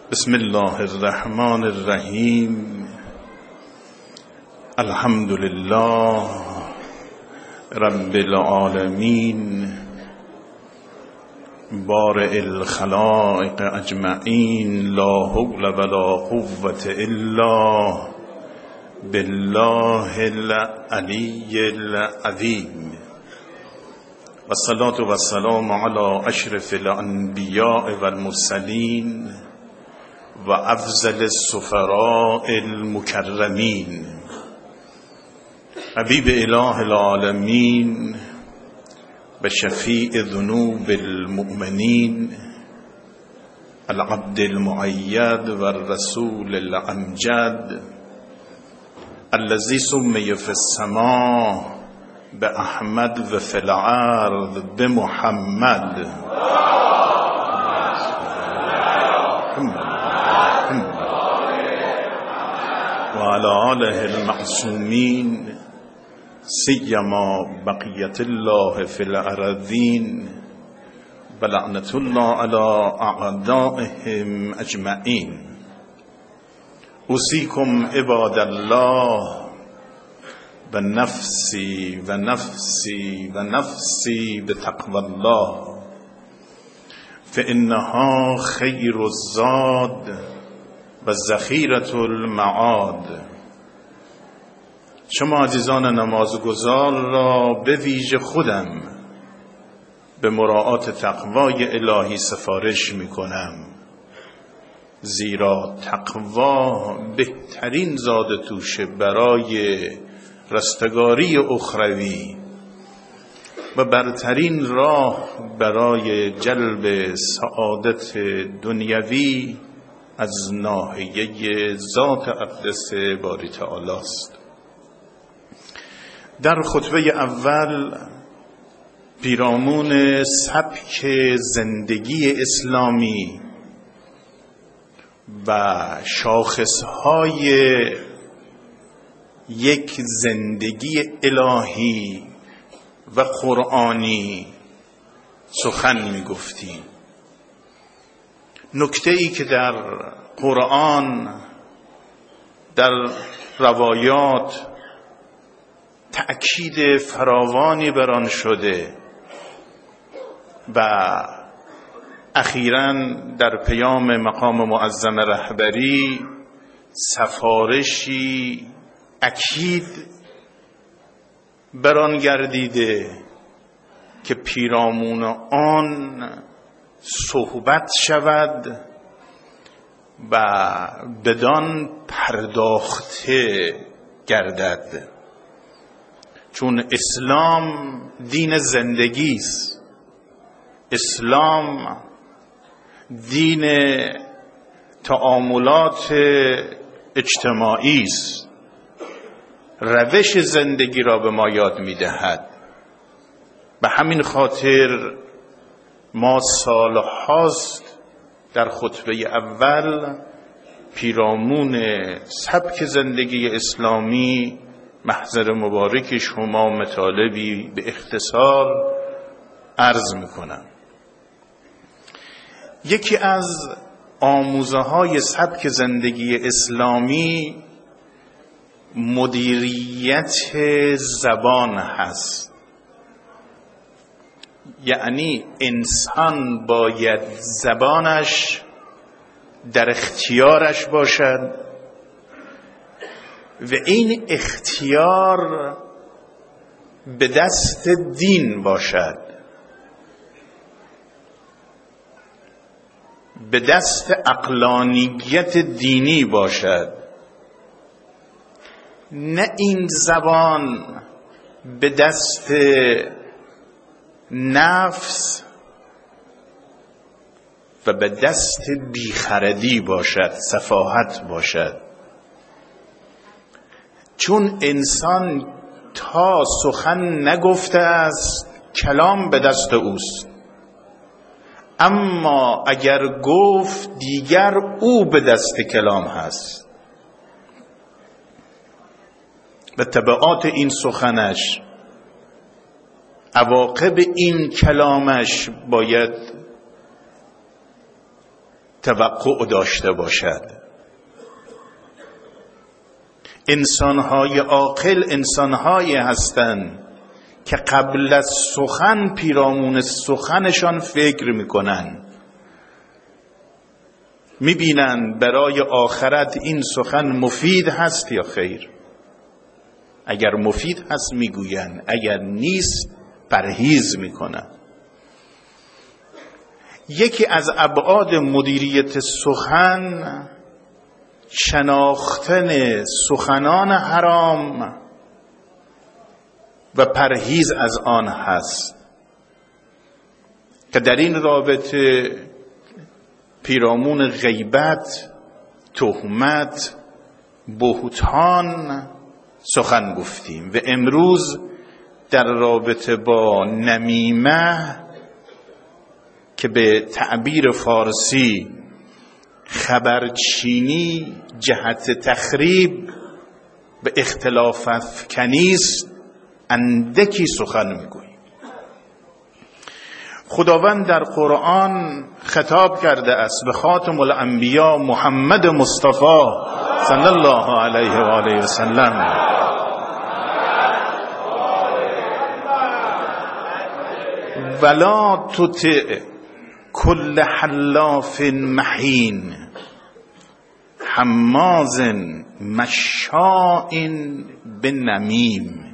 بسم الله الرحمن الرحیم. الحمد لله رب العالمین بارئ الخلائق اجمعین، لا حول ولا قوة الا بالله العلی العظیم. والصلاة والسلام علی اشرف الانبیاء والمرسلین و افضل السفراء المکرمین، حبیب اله العالمین و شفیع ذنوب المؤمنین، العبد المؤید و الرسول الامجد، الذي سمي في السماء بأحمد و في الارض بمحمد و علی آله المعصومین، سیما بقیت الله فی الارضین و لعنت الله علی اعدائهم اجمعین. اوصیکم عباد الله و نفسی و نفسی و نفسی بتقوی الله، فانها خیر الزاد و ذخیرة المعاد. شما عزیزان نمازگزار را به ویژه خودم به مراعات تقوای الهی سفارش می کنم، زیرا تقوا بهترین زاد توشه برای رستگاری اخروی و برترین راه برای جلب سعادت دنیوی از ناحیه ذات اقدس باری تعالی است. در خطبه اول پیرامون سبک زندگی اسلامی و شاخصهای یک زندگی الهی و قرآنی سخن می گفتیم. نکته‌ای که در قرآن، در روایات تأکید فراوانی بر آن شده و اخیراً در پیام مقام معظم رهبری سفارشی اکید بر آن گردیده که پیرامون آن صحبت شود و بدان پرداخته گردد، چون اسلام دین زندگی است. اسلام دین تعاملات اجتماعی است، روش زندگی را به ما یاد می‌دهد. به همین خاطر ما سالهاست در خطبه اول پیرامون سبک زندگی اسلامی محضر مبارک شما مطالبی به اختصار عرض میکنم. یکی از آموزه های سبک زندگی اسلامی مدیریت زبان هست. یعنی انسان باید زبانش در اختیارش باشد و این اختیار به دست دین باشد، به دست عقلانیت دینی باشد، نه این زبان به دست نفس و به دست بیخردی باشد، سفاهت باشد. چون انسان تا سخن نگفته است کلام به دست اوست، اما اگر گفت دیگر او به دست کلام هست و تبعات این سخنش، عواقب این کلامش باید توقع داشته باشد. انسانهای عاقل انسانهایی هستند که قبل از سخن پیرامون سخنشان فکر میکنن، میبینن برای آخرت این سخن مفید هست یا خیر. اگر مفید هست میگوین، اگر نیست پرهیز میکنن. یکی از ابعاد مدیریت سخن شناختن سخنان حرام و پرهیز از آن هست که در این رابطه پیرامون غیبت، تهمت، بهتان سخن گفتیم و امروز در رابطه با نمیمه که به تعبیر فارسی خبرچینی جهت تخریب به اختلاف افکنی است اندکی سخن میگوییم. خداوند در قرآن خطاب کرده است به خاتم الانبیا محمد مصطفی صلی الله علیه و آله و سلم: ولا تطع کل حلاف مهین حماز مشاء بنمیم.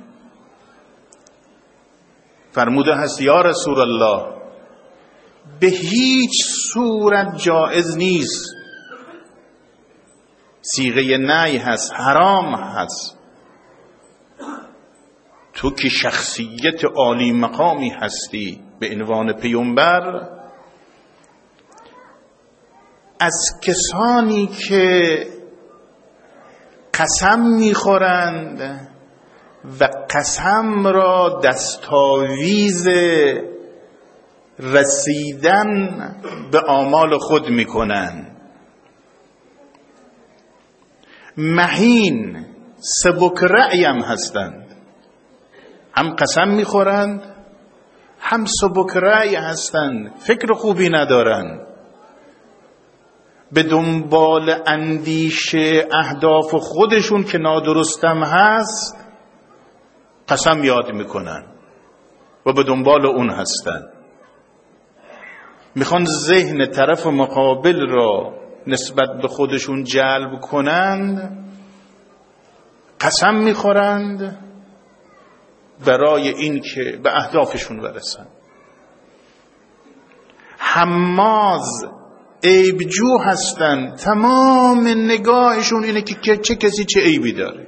فرموده هست یا رسول الله به هیچ صورت جایز نیست، صیغه نهی هست، حرام هست، تو که شخصیت عالی مقامی هستی به عنوان پیامبر، از کسانی که قسم میخورند و قسم را دستاویز رسیدن به آمال خود میکنند، مهین سبک رأی هم هستند، هم قسم میخورند هم سبک رأی هستند، فکر خوبی ندارند، به دنبال اندیشه اهداف خودشون که نادرستم هست قسم یاد میکنن و به دنبال اون هستن، میخوان ذهن طرف مقابل را نسبت به خودشون جلب کنند، قسم میخورند برای این که به اهدافشون برسن. حماز عیبجو هستن، تمام نگاهشون اینه که چه کسی چه عیبی داره،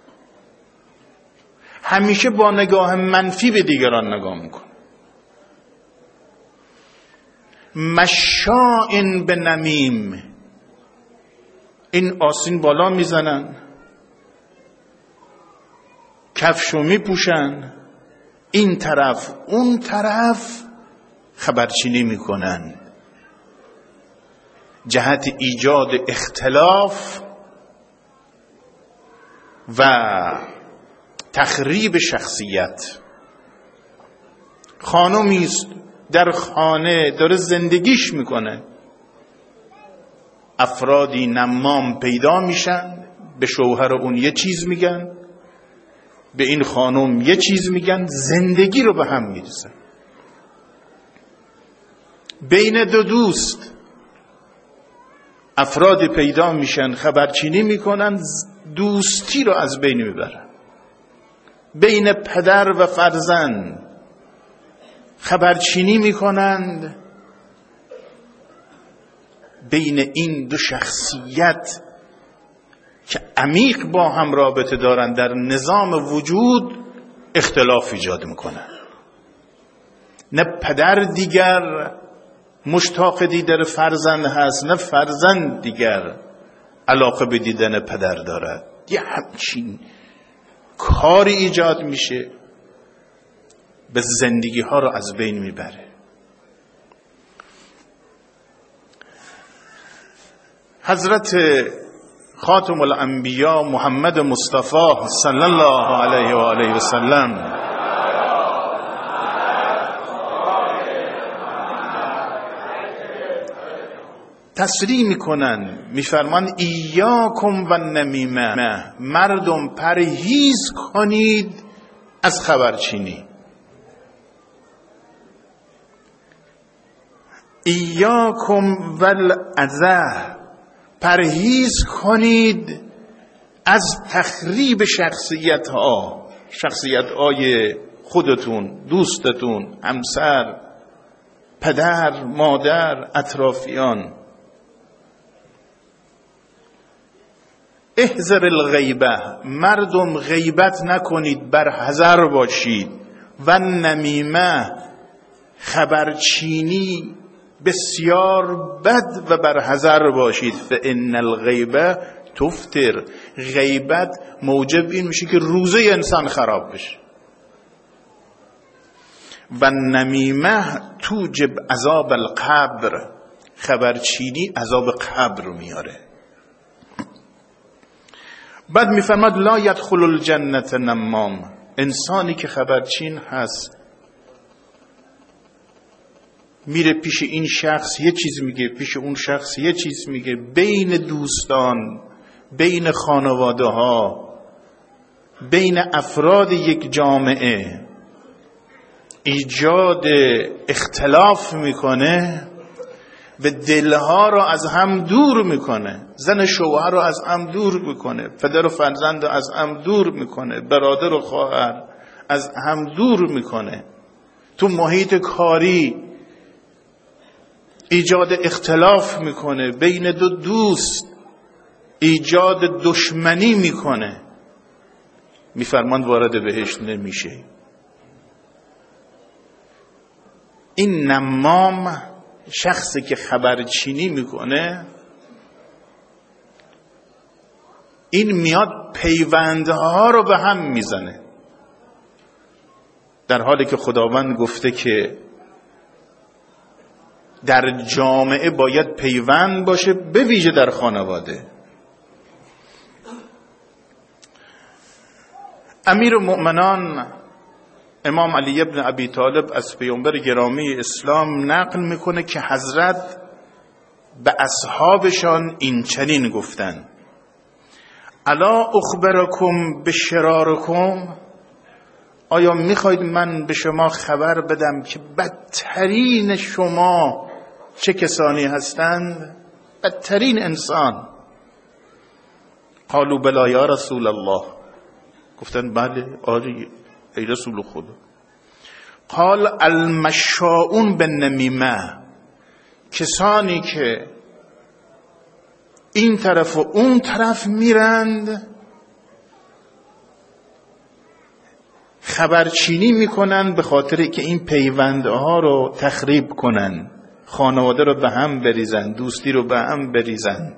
همیشه با نگاه منفی به دیگران نگاه میکن. مشاء بنمیم، این آستین بالا میزنن، کفشو میپوشن، این طرف اون طرف خبرچینی میکنن، جهت ایجاد اختلاف و تخریب شخصیت. خانمی است در خانه داره زندگیش میکنه، افرادی نمام پیدا میشن، به شوهر اون یه چیز میگن، به این خانم یه چیز میگن، زندگی رو به هم میریزن. بین دو دوست افرادی پیدا میشن، خبرچینی میکنن، دوستی رو از بین میبرن. بین پدر و فرزند خبرچینی میکنند، بین این دو شخصیت که عمیق با هم رابطه دارن در نظام وجود اختلاف ایجاد میکنن. نه پدر دیگر مشتاق دیدن فرزند هست، نه فرزند دیگر علاقه به دیدن پدر دارد. یه همچین کاری ایجاد میشه به زندگی ها رو از بین میبره. حضرت خاتم الانبیا محمد مصطفی صلی الله علیه و آله و سلم تصریح میکنن، میفرمان ایاکم و نمیمه، مردم پرهیز کنید از خبرچینی. ایاکم والاذى، پرهیز کنید از تخریب شخصیت های خودتون، دوستتون، همسر، پدر، مادر، اطرافیان. احذر الغیبه، مردم غیبت نکنید، برحذر باشید. و نمیمه، خبرچینی بسیار بد و برحذر باشید. فان الغیبه تفطر، غیبت موجب این میشه که روزه انسان خراب بشه. و نمیمه توجب عذاب القبر، خبرچینی عذاب قبر رو میاره. بعد میفرماد لا یدخل الجنة نمام، انسانی که خبرچین هست میره پیش این شخص یه چیز میگه، پیش اون شخص یه چیز میگه، بین دوستان، بین خانواده ها، بین افراد یک جامعه ایجاد اختلاف میکنه و دلها رو از هم دور میکنه. زن شوهر رو از هم دور میکنه، پدر و فرزند رو از هم دور میکنه، برادر و خواهر از هم دور میکنه. تو محیط کاری ایجاد اختلاف میکنه، بین دو دوست ایجاد دشمنی میکنه. میفرمان وارد بهشت نمیشه. این نمام، شخصی که خبرچینی میکنه، این میاد پیوندها رو به هم میزنه، در حالی که خداوند گفته که در جامعه باید پیوند باشه، به ویژه در خانواده. امیرالمؤمنان امام علی ابن ابی طالب از پیامبر گرامی اسلام نقل میکنه که حضرت به اصحابشان این چنین گفتن: الا اخبرکم بشرارکم، آیا میخواید من به شما خبر بدم که بدترین شما چه کسانی هستند؟ بدترین انسان. قالوا بلا یا رسول الله، گفتن بله آری ای رسول خدا. قال المشاؤون بالنمیمه، کسانی که این طرف و اون طرف میرند، خبرچینی میکنن به خاطر که این پیوندها رو تخریب کنن، خانواده رو به هم بریزن، دوستی رو به هم بریزن.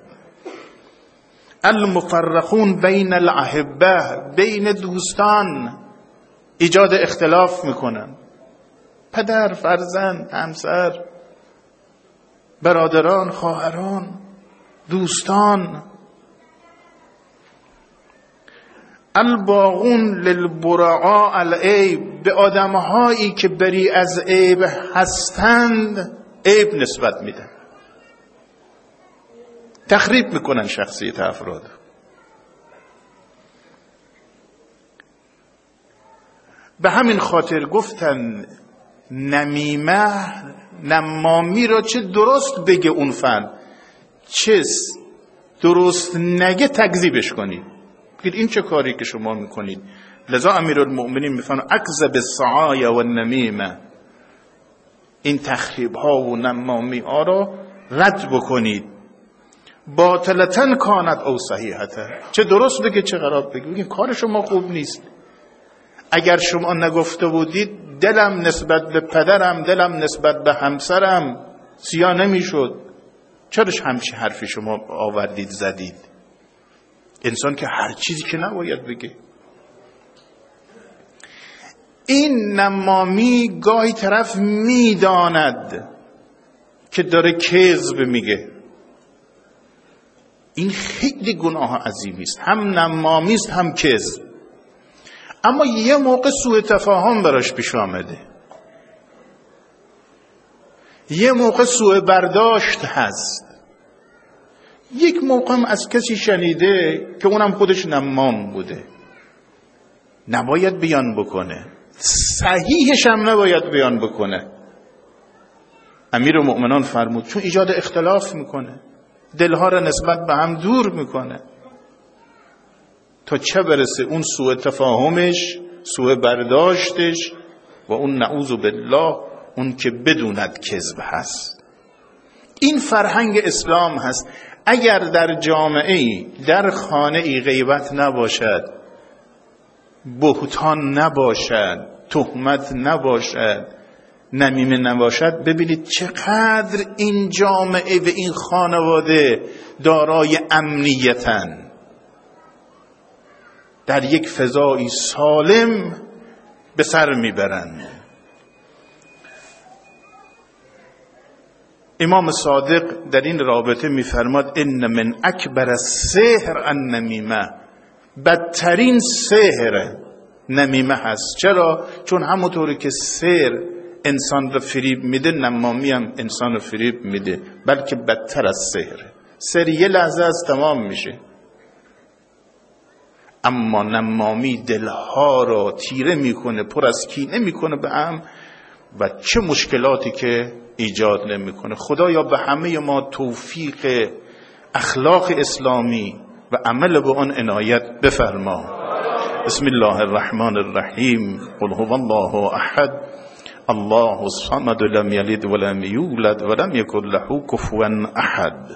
المفرقون بین الاحبه، بین دوستان ایجاد اختلاف میکنن، پدر، فرزند، همسر، برادران، خواهران، دوستان. الباغون للبرعاء العیب، به آدمهایی که بری از عیب هستند عیب نسبت میدن، تخریب میکنن شخصیت افراد. به همین خاطر گفتن نمامی را چه درست بگه اون فرد، چه درست نگه تکذیبش کنید. بگید این چه کاری که شما میکنید. لذا امیرالمؤمنین میفرماید اکذب السعایا و النمیمه، این تخریب ها و نمامی ها را رد بکنید. باطلتن کانت او صحیحته، چه درست بگه چه خراب بگه، بگید کار شما خوب نیست. اگر شما نگفته بودید دلم نسبت به پدرم، دلم نسبت به همسرم سیاه نمیشد، چرا همچی حرفی شما آوردید زدید؟ انسان که هر چیزی که نباید بگه. این نمامی گاهی طرف میداند که داره کذب میگه، این خیلی گناه عظیمی است، هم نمامی است هم کذب. اما یه موقع سوء تفاهم براش پیش آمده، یه موقع سوء برداشت هست، یک موقع هم از کسی شنیده که اونم خودش نمام بوده نباید بیان بکنه، صحیحش هم نباید بیان بکنه. امیرالمؤمنان فرمود چون ایجاد اختلاف میکنه، دلها را نسبت به هم دور میکنه، تا چه برسه اون سوء تفاهمش، سوء برداشتش و اون نعوذ بالله اون که بدوند کذب هست. این فرهنگ اسلام هست. اگر در جامعه در خانه غیبت نباشد، بهتان نباشد، تهمت نباشد، نمیمه نباشد، ببینید چقدر این جامعه و این خانواده دارای امنیتن، در یک فضای سالم به سر میبرند. امام صادق در این رابطه میفرماد ان من اکبر السحر النمیمه، بدترین سحر نمیمه هست. چرا؟ چون همونطوری که سحر انسان رو فریب میده، نمامی هم انسان رو فریب میده، بلکه بدتر از سحر. سحر یه لحظه از تمام میشه، اما نمامی دلها را تیره میکنه، پر از کینه میکنه به هم و چه مشکلاتی که ایجاد نمیکنه. خدایا به همه ما توفیق اخلاق اسلامی و عمل به آن عنایت بفرما. بسم الله الرحمن الرحیم. قل هو الله احد الله الصمد لم یلد ولم یولد ولم یکن له کفوا احد.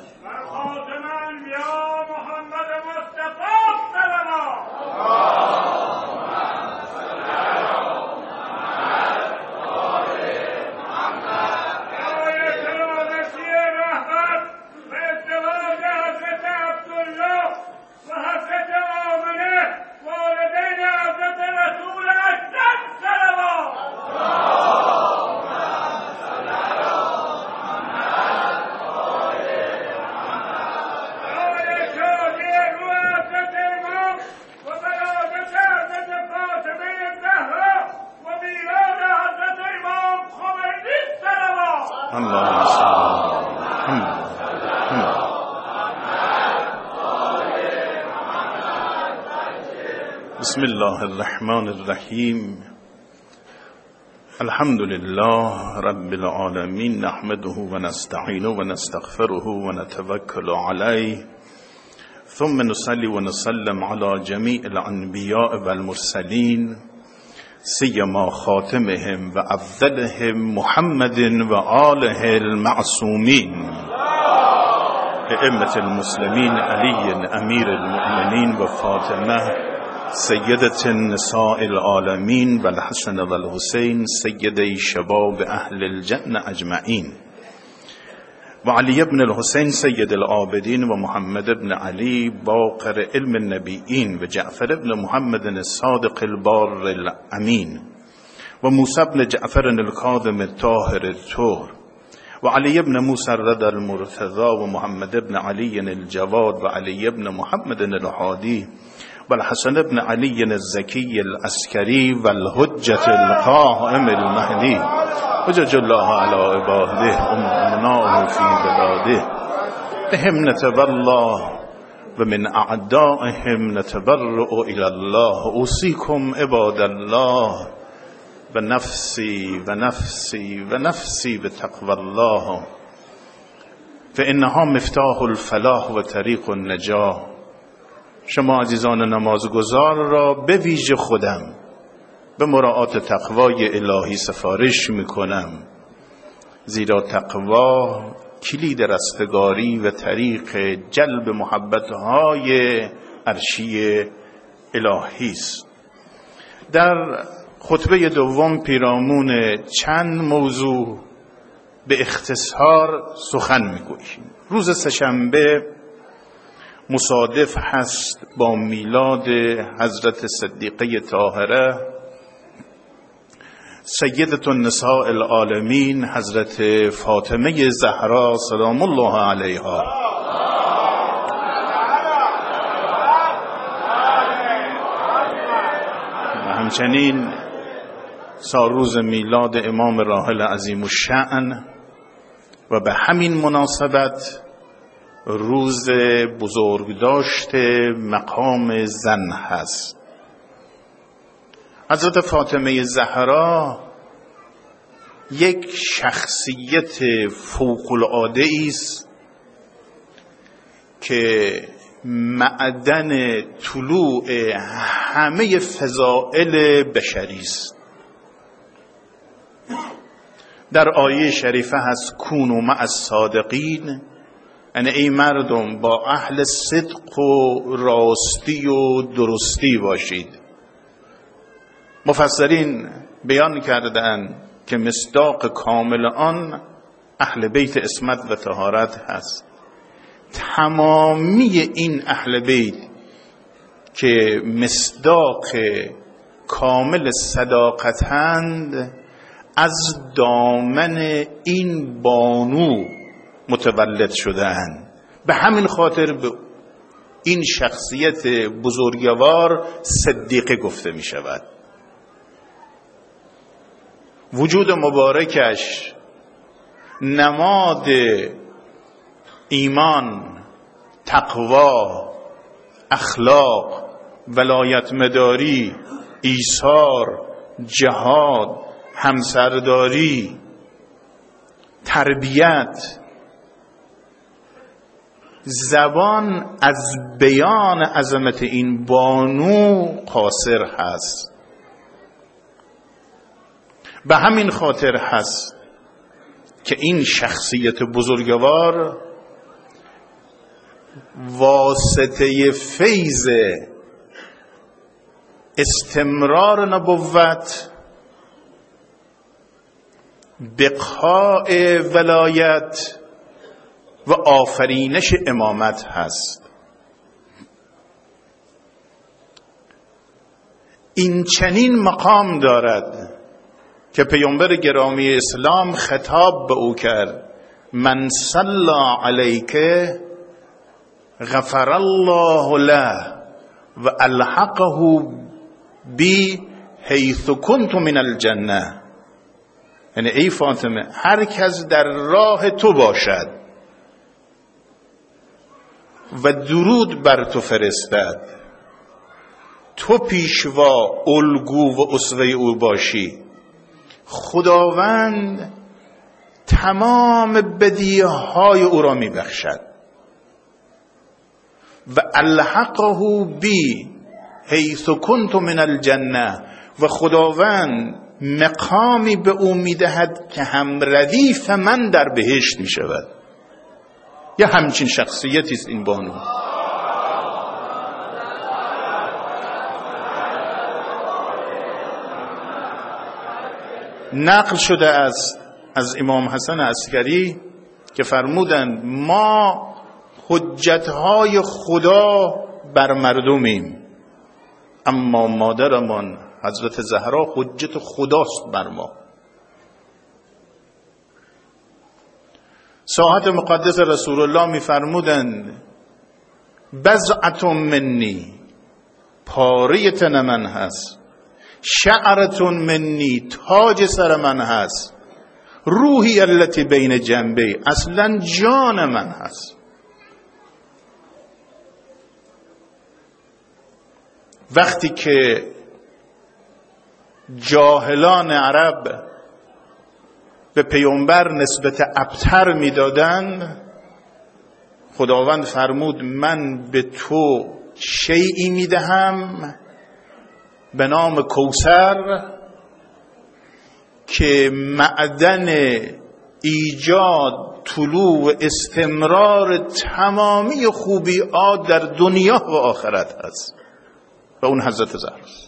بسم الله الرحمن الرحیم. الحمد لله رب العالمین، نحمده و نستعینه و نستغفره و نتوکل علیه، ثم نصلی و نسلم علی جمیع الانبیاء و المرسلین، سیما خاتمهم و افضلهم محمد و آله المعصومین، ائمة المسلمین علی امیر المؤمنین و فاطمه سیدة النساء العالمین و الحسن و الحسین سیدی شباب اهل الجنة اجمعین، و علی بن الحسین سید العابدین و محمد بن علی باقر علم النبیین و جعفر بن محمد الصادق البار الامین و موسی بن جعفر الکاظم الطاهر الطهر و علی بن موسی الرضا المرتضی و محمد بن علی الجواد و علی بن محمد الهادی و الحسن بن علی الزکی العسکری و الحجة القائم المهدی حجج الله على عباده امناه فی بلاده بهم نتولى و من اعدائهم نتبرأ الى الله. اوصیکم عباد الله و نفسی و نفسی و نفسی بتقوى الله فانها مفتاح الفلاح و طریق النجاح. شما عزیزان نمازگزار را به ویژه خودم به مراعات تقوای الهی سفارش میکنم، زیرا تقوا کلید رستگاری و طریق جلب محبتهای عرشی الهی است. در خطبه دوم پیرامون چند موضوع به اختصار سخن میگوییم. روز سه‌شنبه مصادف هست با میلاد حضرت صدیقه طاهره سیدة النساء العالمین حضرت فاطمه زهرا سلام الله علیها. و همچنین سالروز میلاد امام راحل عظیم الشأن و به همین مناسبت روز بزرگداشت مقام زن هست. حضرت فاطمه زهرا یک شخصیت فوق‌العاده است که معدن طلوع همه فضائل بشری است. در آیه شریفه هست کونوا مع الصادقین، یعنی ای مردم با اهل صدق و راستی و درستی باشید. مفسرین بیان کردند که مصداق کامل آن اهل بیت عصمت و طهارت هست. تمامی این اهل بیت که مصداق کامل صداقتند از دامن این بانو متولد شده‌اند. به همین خاطر به این شخصیت بزرگوار صدیقه گفته می شود. وجود مبارکش نماد ایمان، تقوا، اخلاق، ولایت مداری، ایثار، جهاد، همسرداری، تربیت، زبان از بیان عظمت این بانو قاصر هست. به همین خاطر هست که این شخصیت بزرگوار واسطه فیض استمرار نبوت، بقاء ولایت و آفرینش امامت هست. این چنین مقام دارد که پیامبر گرامی اسلام خطاب به او کرد من صلی علیک غفر الله له و الحقه بی حیث کنت من الجنه. یعنی ای فاطمه هر کس در راه تو باشد و درود بر تو فرستد، تو پیشوا، الگو و اسوه او باشی، خداوند تمام بدیهای او را می بخشد. و الحقه بی حیث کنت من الجنه، و خداوند مقامی به او می دهد که هم ردیف من در بهشت می شود. یا همچین شخصیتی است این بانو. نقل شده است از امام حسن عسکری که فرمودند ما حجتهای خدا بر مردمیم، اما مادرمان حضرت زهرا حجت خداست بر ما. ساعت مقدس رسول الله می فرمودند بضعة منی، پاره تن من هست، شعرتون منی، تاج سر من هست، روحی التي بین جنبی، اصلا جان من هست. وقتی که جاهلان عرب به پیامبر نسبت ابتر میدادند، خداوند فرمود من به تو شیئی میدهم به نام کوثر که معدن ایجاد، طلوع و استمرار تمامی خوبیات در دنیا و آخرت هست، و اون حضرت زهراست.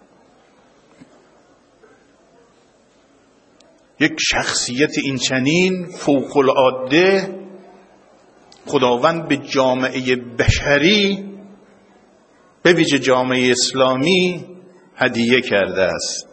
یک شخصیت این چنین فوق العاده خداوند به جامعه بشری، به ویژه جامعه اسلامی هدیه کرده است.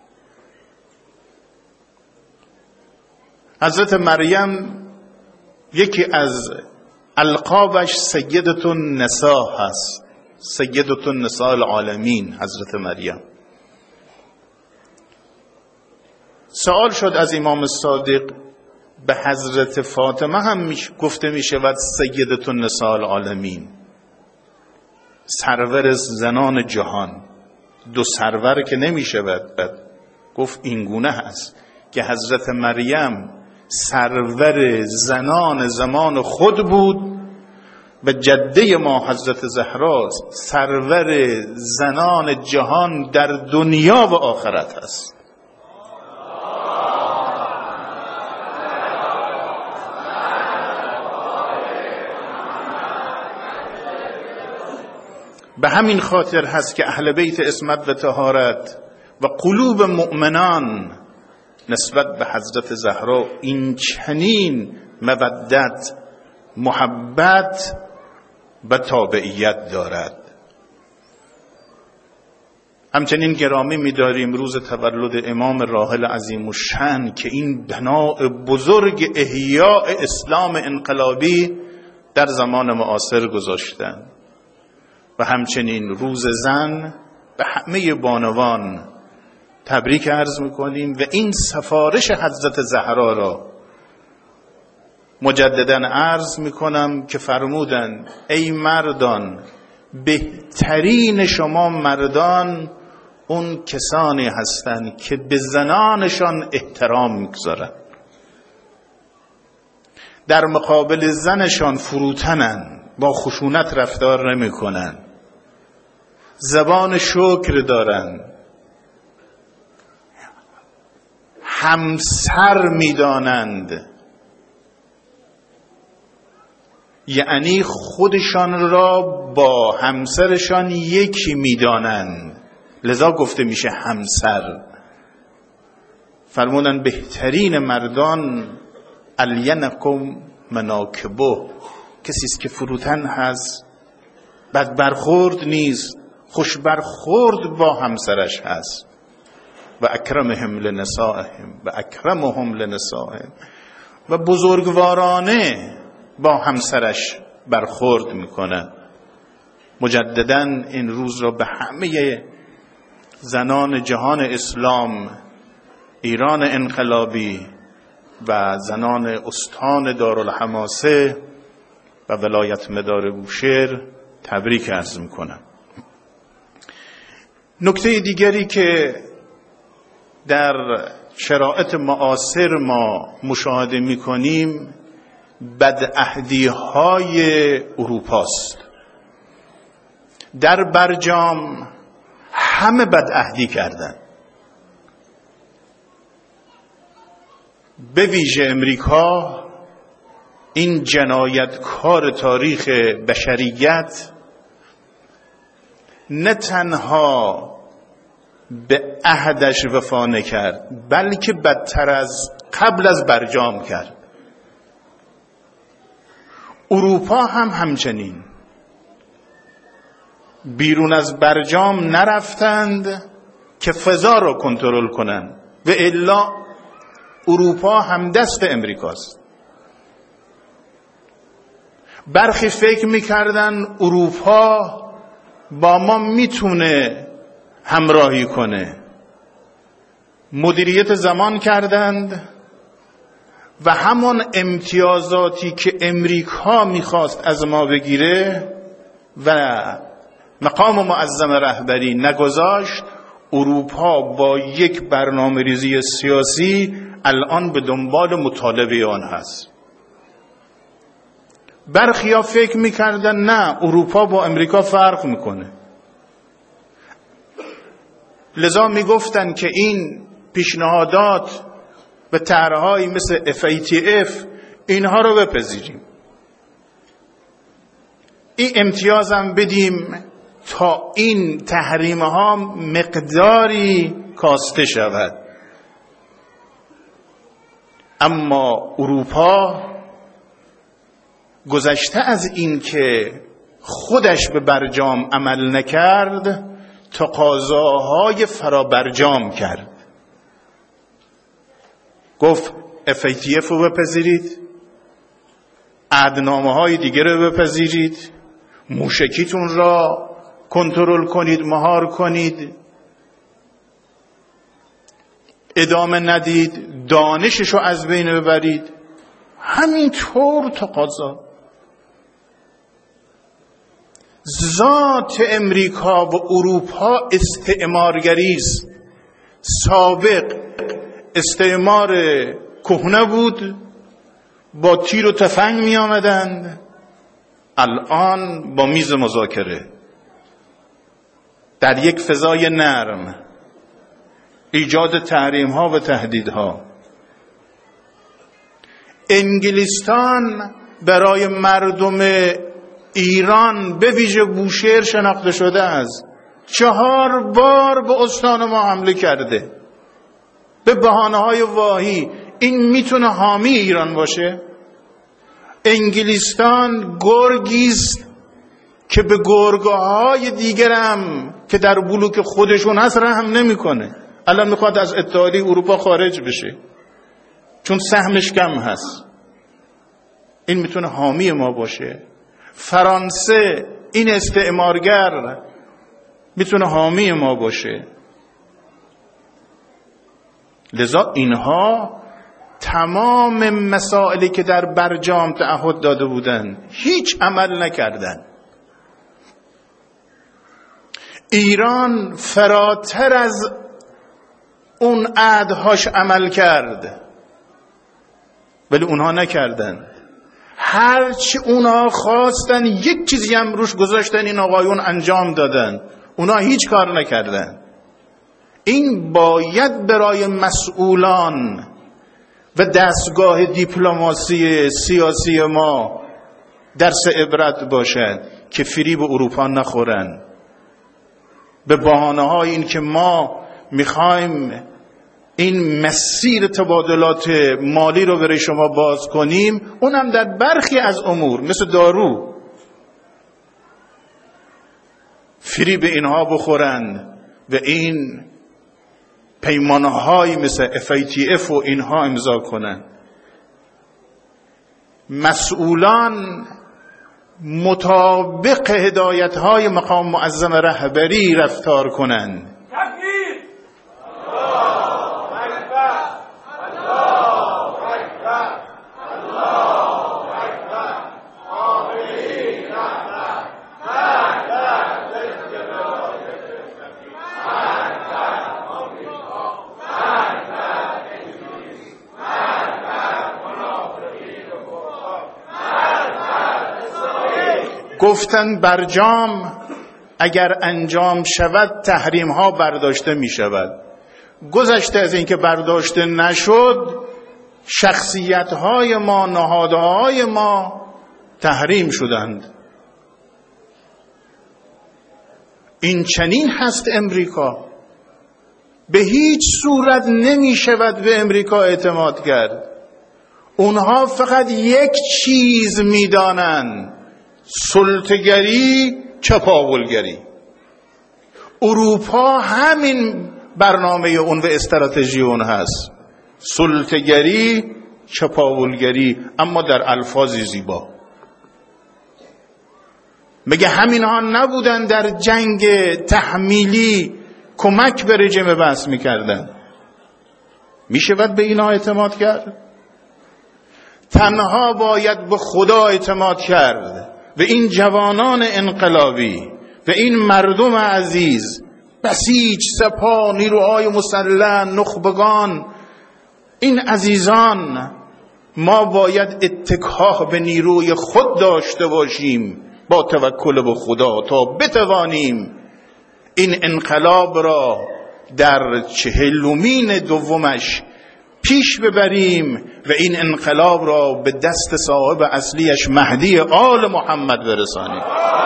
حضرت مریم یکی از القابش سیدة النساء هست، سیدة النساء العالمین حضرت مریم. سوال شد از امام صادق به حضرت فاطمه هم گفته می شود سیدة نساء العالمین، سرور زنان جهان. دو سرور که نمی شود گفت این گونه هست که حضرت مریم سرور زنان زمان خود بود و جده ما حضرت زهرا سرور زنان جهان در دنیا و آخرت است. به همین خاطر هست که اهل بیت عصمت و طهارت و قلوب مؤمنان نسبت به حضرت زهرا این چنین مودت، محبت و تابعیت دارد. همچنین گرامی می‌داریم روز تولد امام راحل عظیم الشأن که این بناء بزرگ احیاء اسلام انقلابی در زمان معاصر گذاشتند. و همچنین روز زن به همه بانوان تبریک عرض میکنیم و این سفارش حضرت زهرا را مجددا عرض میکنم که فرمودند ای مردان، بهترین شما مردان اون کسانی هستند که به زنانشان احترام میگذارند، در مقابل زنشان فروتنن، با خشونت رفتار نمیکنن، زبان شکر دارن، همسر میدانند، یعنی خودشان را با همسرشان یکی میدانند، لذا گفته میشه همسر. فرمودن بهترین مردان الینکم مناکبه، کسی است که فروتن هست، بد برخورد نیست، خوش برخورد با همسرش هست. و اکرمهم لنسائهم و اکرمهم لنسائهم، و بزرگوارانه با همسرش برخورد میکنه. مجددا این روز را به همه زنان جهان اسلام، ایران انقلابی و زنان استان دارالحماسه و ولایت مدار بوشهر تبریک عرض میکنم. نکته دیگری که در شرایط معاصر ما مشاهده میکنیم بدعهدی‌های اروپاست. در برجام همه بدعهدی کردن، به ویژه امریکا، این جنایتکار تاریخ بشریت، نه تنها به عهدش وفا نکرد بلکه بدتر از قبل از برجام کرد. اروپا هم همچنین بیرون از برجام نرفتند که فضا را کنترل کنند و الا اروپا هم دست امریکاست. برخی فکر میکردن اروپا با ما میتونه همراهی کنه، مدیریت زمان کردند و همون امتیازاتی که امریکا میخواست از ما بگیره و مقام معظم رهبری نگذاشت، اروپا با یک برنامه ریزی سیاسی الان به دنبال مطالبه آن هست. برخیا فکر میکردن نه، اروپا با امریکا فرق میکنه، لذا میگفتن که این پیشنهادات و طرح‌هایی مثل FATF اینها رو بپذیریم، این امتیازم بدیم تا این تحریم‌ها مقداری کاسته شود. اما اروپا گذشته از این که خودش به برجام عمل نکرد، تقاضاهای فرابرجام کرد. گفت FATF رو بپذیرید، عهدنامه‌های دیگه رو بپذیرید، موشکیتون را کنترل کنید، مهار کنید، ادامه ندید، دانششو از بین ببرید. همینطور تقاضا. ذات امریکا و اروپا استعمارگری است. سابق استعمار کهنه بود، با تیر و تفنگ می آمدند. الان با میز مذاکره در یک فضای نرم، ایجاد تحریم ها و تهدیدها. انگلستان برای مردم ایران به ویژه بوشهر شناخته شده است. 4 بار به استان ما حمله کرده به بهانه‌های واهی. این میتونه حامی ایران باشه؟ انگلستان گرگیست که به گرگ‌های دیگرم که در بلوک خودشون هست رحم نمیکنه. الان میخواد از اتحادیه اروپا خارج بشه چون سهمش کم هست. این میتونه حامی ما باشه؟ فرانسه، این استعمارگر، میتونه حامی ما باشه؟ لذا اینها تمام مسائلی که در برجام تعهد داده بودند هیچ عمل نکردند. ایران فراتر از اون عهدهاش عمل کرد ولی اونها نکردند. هرچی اونها خواستن یک چیزی هم روش گذاشتن، این آقایون انجام دادن، اونها هیچ کار نکردن. این باید برای مسئولان و دستگاه دیپلماسی سیاسی ما درس عبرت باشد که فریب اروپا نخورن به بهانه‌های این که ما میخوایم این مسیر تبادلات مالی رو برای شما باز کنیم، اونم در برخی از امور مثل دارو فریب اینها بخورند و این پیمانه‌های مثل FATF و اینها امضا کنند. مسئولان مطابق هدایت‌های مقام معظم رهبری رفتار کنند. گفتن برجام اگر انجام شود تحریم ها برداشته می شود. گذشته از اینکه برداشته نشد شخصیت های ما، نهادهای ما تحریم شدند. این چنین هست امریکا. به هیچ صورت نمی شود به امریکا اعتماد کرد. اونها فقط یک چیز می دانند: سلطه‌گری، چپاولگری. اروپا همین برنامه اون و استراتژی اون هست: سلطه‌گری، چپاولگری، اما در الفاظی زیبا. مگه همین ها نبودن در جنگ تحمیلی کمک به رژیم بس میکردن؟ میشود به اینا اعتماد کرد؟ تنها باید به خدا اعتماد کرد و این جوانان انقلابی و این مردم عزیز، بسیج، سپاه، نیروهای مسلح، نخبگان، این عزیزان، ما باید اتکا به نیروی خود داشته باشیم با توکل به خدا تا بتوانیم این انقلاب را در 40مین دومش پیش ببریم و این انقلاب را به دست صاحب اصلیش مهدی آل محمد برسانیم.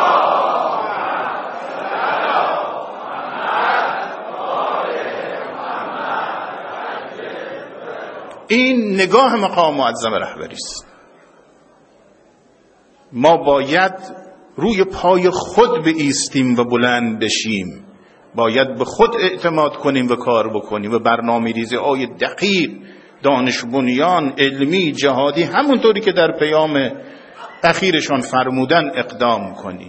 این نگاه مقام معظم رهبری است. ما باید روی پای خود بایستیم و بلند بشیم. باید به خود اعتماد کنیم و کار بکنیم و برنامه‌ریزی های دقیق، دانش بنیان، علمی، جهادی، همونطوری که در پیام اخیرشان فرمودن اقدام کنیم.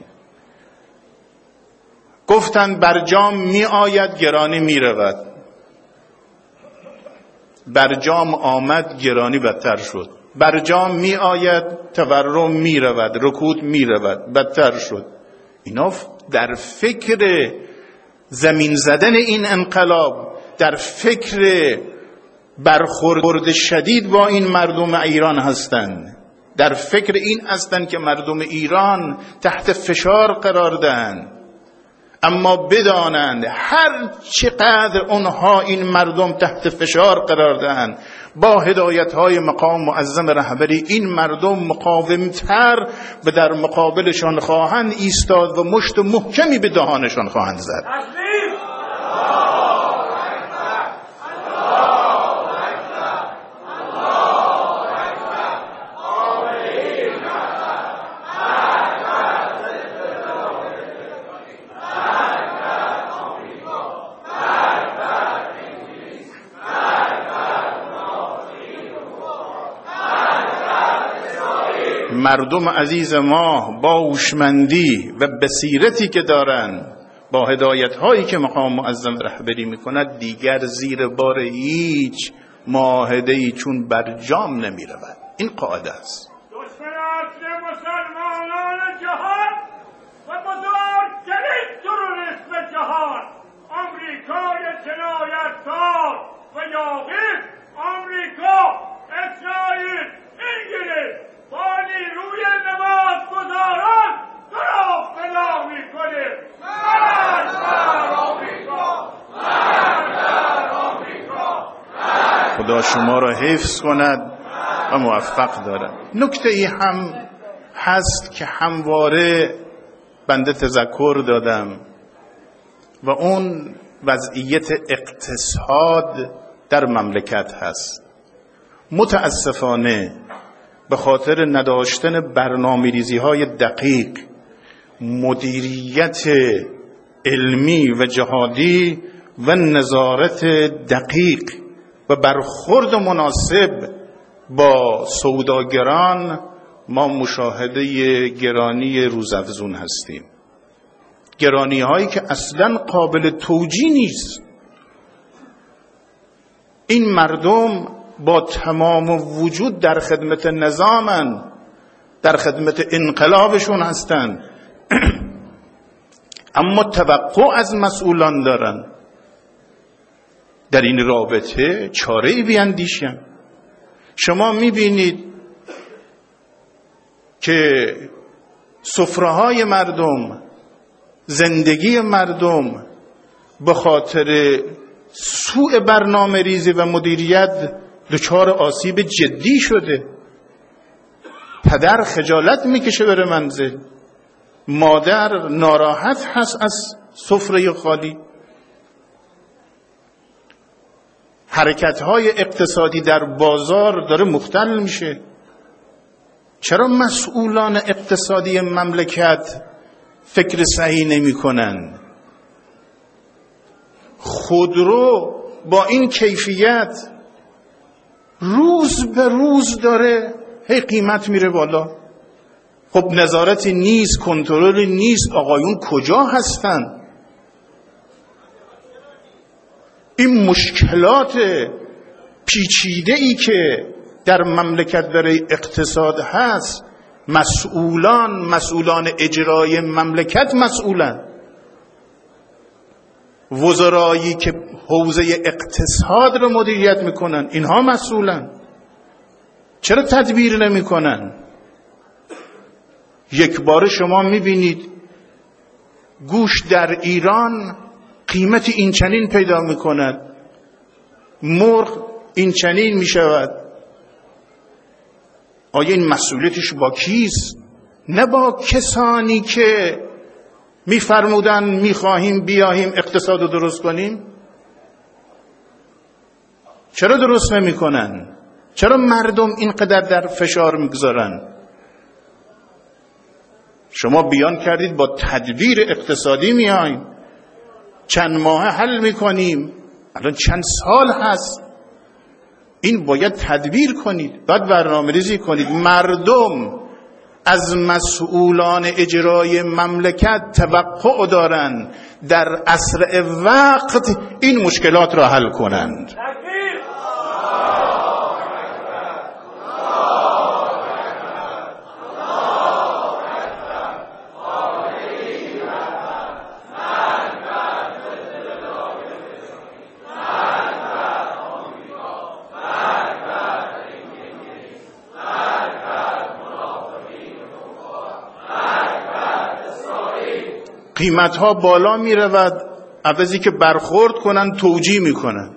گفتن برجام می آید گرانی می رود. برجام آمد گرانی بدتر شد. برجام می آید، تورم می رود، رکود می رود، بدتر شد. اینا در فکر زمین زدن این انقلاب، در فکر برخورد شدید با این مردم ایران هستند، در فکر این هستند که مردم ایران تحت فشار قرار دهند. اما بدانند هر چقدر اونها این مردم تحت فشار قرار دهند، با هدایت‌های مقام معظم رهبری این مردم مقاومتر و در مقابلشان خواهند ایستاد و مشت محکمی به دهانشان خواهند زد. مردم عزیز ما با هوشمندی و بصیرتی که دارند، با هدایت‌هایی که مقام معظم رهبری می‌کند، دیگر زیر بار هیچ معاهده‌ای چون برجام نمی‌رود. این قاعده است. دشمن مسلمانان جهان و بزرگترین تروریسم جهان، آمریکای جنایتکار و یاغی، آمریکا، اسرائیل، انگلیس با نیروی نمازگزاران گراه بلا میکنه. مرد بر آمریکا، مرد بر آمریکا. خدا شما را حفظ کند و موفق دارد. نکته ای هم هست که همواره بنده تذکر دادم و اون وضعیت اقتصاد در مملکت هست. متاسفانه به خاطر نداشتن برنامه‌ریزی‌های دقیق، مدیریت علمی و جهادی و نظارت دقیق و برخورد مناسب با سوداگران، ما مشاهده گرانی روزافزون هستیم. گرانی هایی که اصلا قابل توجیه نیست. این مردم با تمام وجود در خدمت نظامن، در خدمت انقلابشون هستن اما توقع از مسئولان دارن در این رابطه چاره‌ای بیندیشن. شما میبینید که سفره‌های مردم، زندگی مردم به خاطر سوء برنامه ریزی و مدیریت دچار آسیب جدی شده. پدر خجالت میکشه بره منزل، مادر ناراحت هست از سفره خالی. حرکت‌های اقتصادی در بازار داره مختل میشه. چرا مسئولان اقتصادی مملکت فکر صحیح نمی کنن؟ خودرو با این کیفیت روز به روز داره هی قیمت میره بالا. خب نظارتی نیست، کنترلی نیست، آقایون کجا هستن؟ این مشکلات پیچیده‌ای که در مملکت برای اقتصاد هست، مسئولان اجرای مملکت مسئولن. وزرایی که حوزه اقتصاد رو مدیریت میکنن اینها مسئولن. چرا تدبیر نمیکنن؟ یک بار شما میبینید گوش در ایران قیمت این چنین پیدا میکند، مرغ این چنین میشود. آیا این مسئولیتش با کیست؟ نه با کسانی که میفرمودن میخواهیم بیاییم اقتصاد رو درست کنیم. چرا درست نمیکنن؟ چرا مردم اینقدر در فشار میگذارن؟ شما بیان کردید با تدبیر اقتصادی میاییم، چند ماه حل میکنیم، الان چند سال هست. این باید تدبیر کنید، باید برنامه ریزی کنید. مردم از مسئولان اجرای مملکت توقع دارن در اسرع وقت این مشکلات را حل کنند. قیمتها بالا می رود، عوضی که برخورد کنن توجیه می کنن.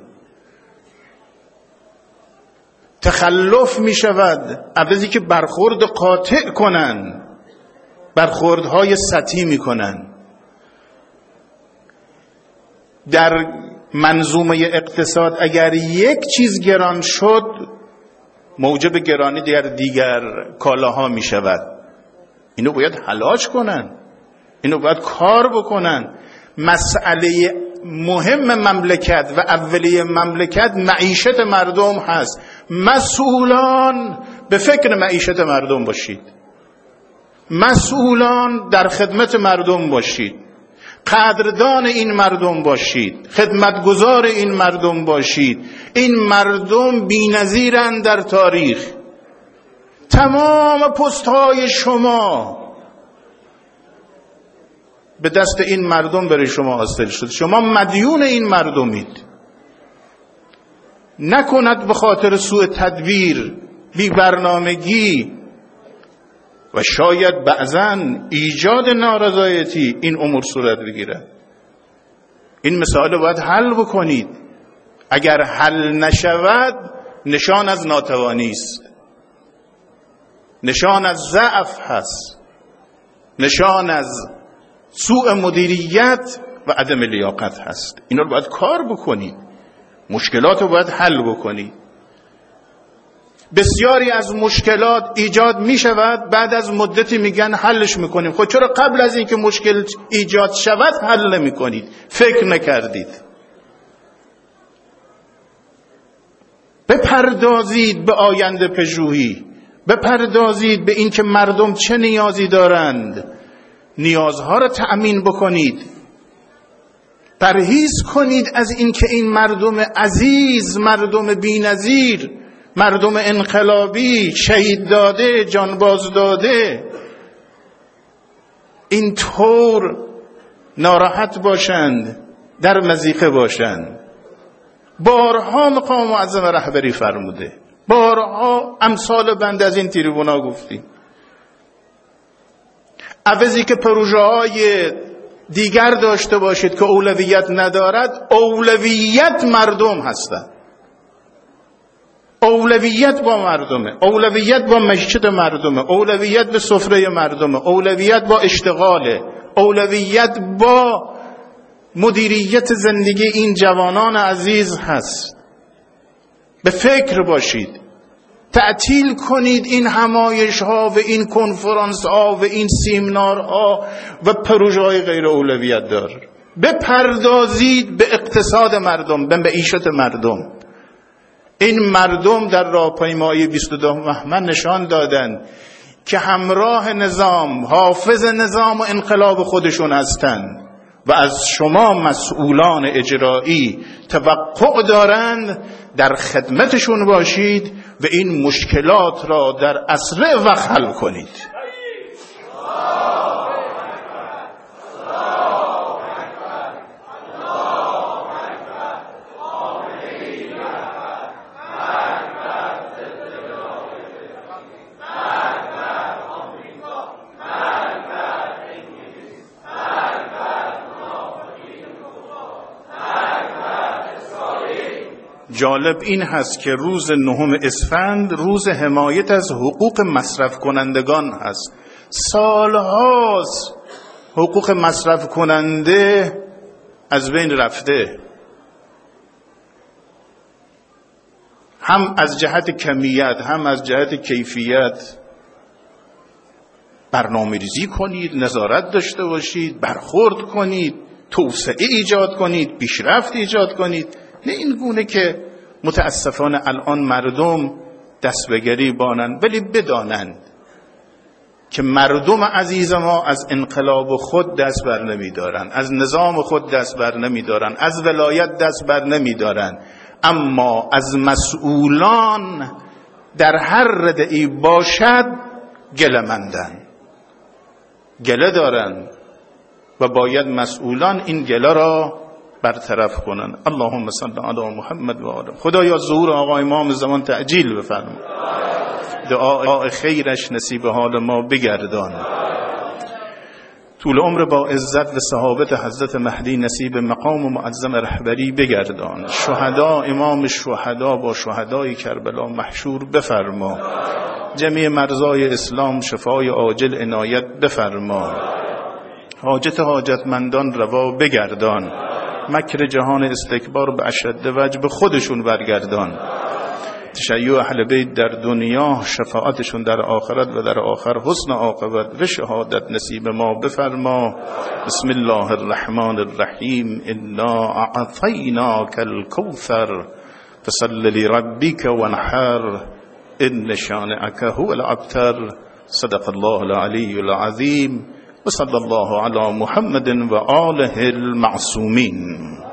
تخلف می شود، عوضی که برخورد قاطع کنن برخوردهای سطحی می کنن. در منظومه اقتصاد اگر یک چیز گران شد، موجب گرانی دیگر کالاها می شود. اینو باید علاج کنن، اینو باید کار بکنن. مسئله مهم مملکت و اولیه مملکت معیشت مردم هست. مسئولان به فکر معیشت مردم باشید، مسئولان در خدمت مردم باشید، قدردان این مردم باشید، خدمتگزار این مردم باشید. این مردم بی‌نظیرند در تاریخ. تمام پست‌های شما به دست این مردم برای شما حاصل شد. شما مدیون این مردمید. نکند به خاطر سوء تدبیر، بی برنامگی و شاید بعضاً ایجاد نارضایتی این امور صورت بگیرد. این مسائل باید حل بکنید. اگر حل نشود نشان از ناتوانی است، نشان از ضعف هست، نشان از سوء مدیریت و عدم لیاقت هست. اینا رو باید کار بکنید، مشکلات رو باید حل بکنید. بسیاری از مشکلات ایجاد می شود، بعد از مدتی میگن حلش میکنیم. خود چرا قبل از اینکه مشکل ایجاد شود حل نمی کنید؟ فکر نکردید؟ بپردازید به آینده پژوهی، بپردازید به این که مردم چه نیازی دارند، نیازها را تأمین بکنید. پرهیز کنید از این که این مردم عزیز، مردم بی‌نظیر، مردم انقلابی، شهید داده، جانباز داده، این طور ناراحت باشند، در مضیقه باشند. بارها مقام معظم رهبری فرموده، بارها امثال بنده از این تریبونا گفتیم. عوضی که پروژه‌های دیگر داشته باشید که اولویت ندارد، اولویت مردم هستند. اولویت با مردمه، اولویت با معیشت مردمه، اولویت به سفره مردمه، اولویت با اشتغاله، اولویت با مدیریت زندگی این جوانان عزیز هست. به فکر باشید، تعطیل کنید این همایش ها و این کنفرانس ها و این سیمینار ها و پروژه های غیر اولویت دار. بپردازید به اقتصاد مردم، به معیشت مردم. این مردم در راهپیمایی 22 بهمن نشان دادند که همراه نظام، حافظ نظام و انقلاب خودشون هستند و از شما مسئولان اجرایی توقع دارند در خدمتشون باشید و این مشکلات را در اسرع وقت حل کنید. جالب این هست که روز 9 اسفند روز حمایت از حقوق مصرف کنندگان هست. سالهاست حقوق مصرف کننده از بین رفته، هم از جهت کمیت هم از جهت کیفیت. برنامه ریزی کنید، نظارت داشته باشید، برخورد کنید، توسعه ایجاد کنید، پیشرفت ایجاد کنید. نه این گونه که متاسفانه الان مردم دست به گریبانند، ولی بدانند که مردم عزیز ما از انقلاب خود دست بر نمی دارند، از نظام خود دست بر نمی دارند، از ولایت دست بر نمی دارند، اما از مسئولان در هر ردعی باشد گله‌مندند، گله دارند و باید مسئولان این گله را برطرف کنن. اللهم صل علی محمد و آله. خدایا ظهور آقا امام زمان تعجیل بفرما، دعای خیرش نصیب حال ما بگردان. طول عمر با عزت و صحابت حضرت مهدی نصیب مقام و معظم رهبری بگردان. شهدا امام شهدا با شهدای کربلا محشور بفرما. جمیع مرضای اسلام شفای عاجل عنایت بفرما. حاجت حاجتمندان روا بگردان. مکر جهان استکبار به اشد وجه به خودشون برگردان. تشیع اهل بیت در دنیا، شفاعتشون در آخرت و در آخر حسن عاقبت و شهادت نصیب ما بفرما. بسم الله الرحمن الرحیم. انا اعطیناک الکوثر فصل لربک وانحر ان شانئک هو الابتر. صدق الله العلی العظیم و صلی الله علی محمد و آله المعصومین.